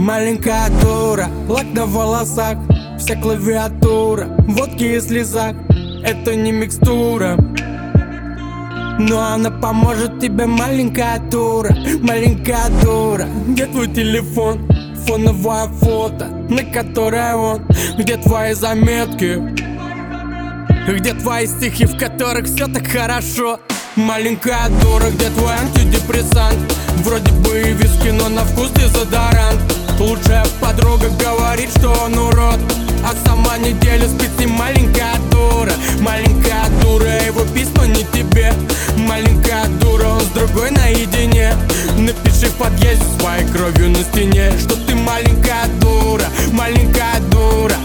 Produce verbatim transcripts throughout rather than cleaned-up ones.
Маленькая дура, лак на волосах, вся клавиатура, водки и слезах. Это не микстура, но она поможет тебе, маленькая дура. Маленькая дура, где твой телефон? Фоновое фото, на которое он. Где твои заметки? Где твои стихи, в которых все так хорошо? Маленькая дура, где твой антидепрессант? Вроде бы и виски, но на вкус дезодорант. Лучшая подруга говорит, что он урод, а сама неделю спит с ним. Маленькая дура, маленькая дура, его письма не тебе. Маленькая дура, он с другой наедине. Напиши в подъезде своей кровью на стене, что ты маленькая дура, маленькая дура.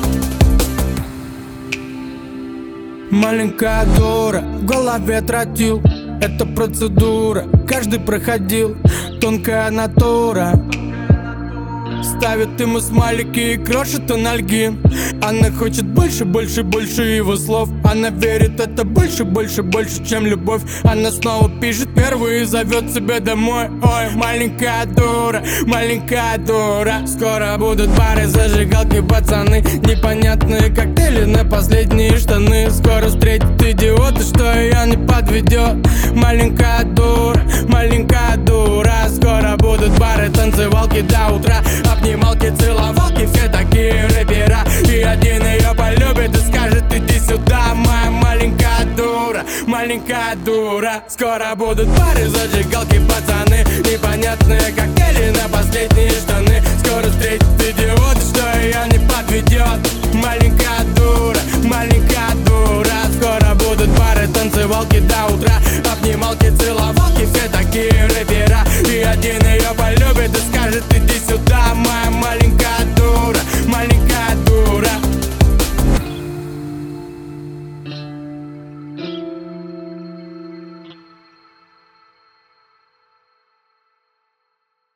Маленькая дура, в голове тротил. Это процедура, каждый проходил. Тонкая натура, ставит ему смайлики и крошит анальгин. Она хочет больше, больше, больше его слов. Она верит, это больше, больше, больше, чем любовь. Она снова пишет первый и зовет себя домой. Ой, маленькая дура, маленькая дура. Скоро будут бары, зажигалки, пацаны, непонятные коктейли на последние штаны. Скоро встретит идиота, что ее не подведет. Маленькая дура, маленькая дура. Скоро будут бары, танцевалки до утра, обнималки, целовалки, все такие рэпера. И один ее полюбит и скажет: иди сюда, моя маленькая дура, маленькая дура. Скоро будут бары, зажигалки, пацаны, непонятные коктейли на последние штаны. Скоро встретит идиот, что ее не подведет. Маленькая дура, маленькая дура. Скоро будут бары, танцевалки до утра, обнималки, целовалки.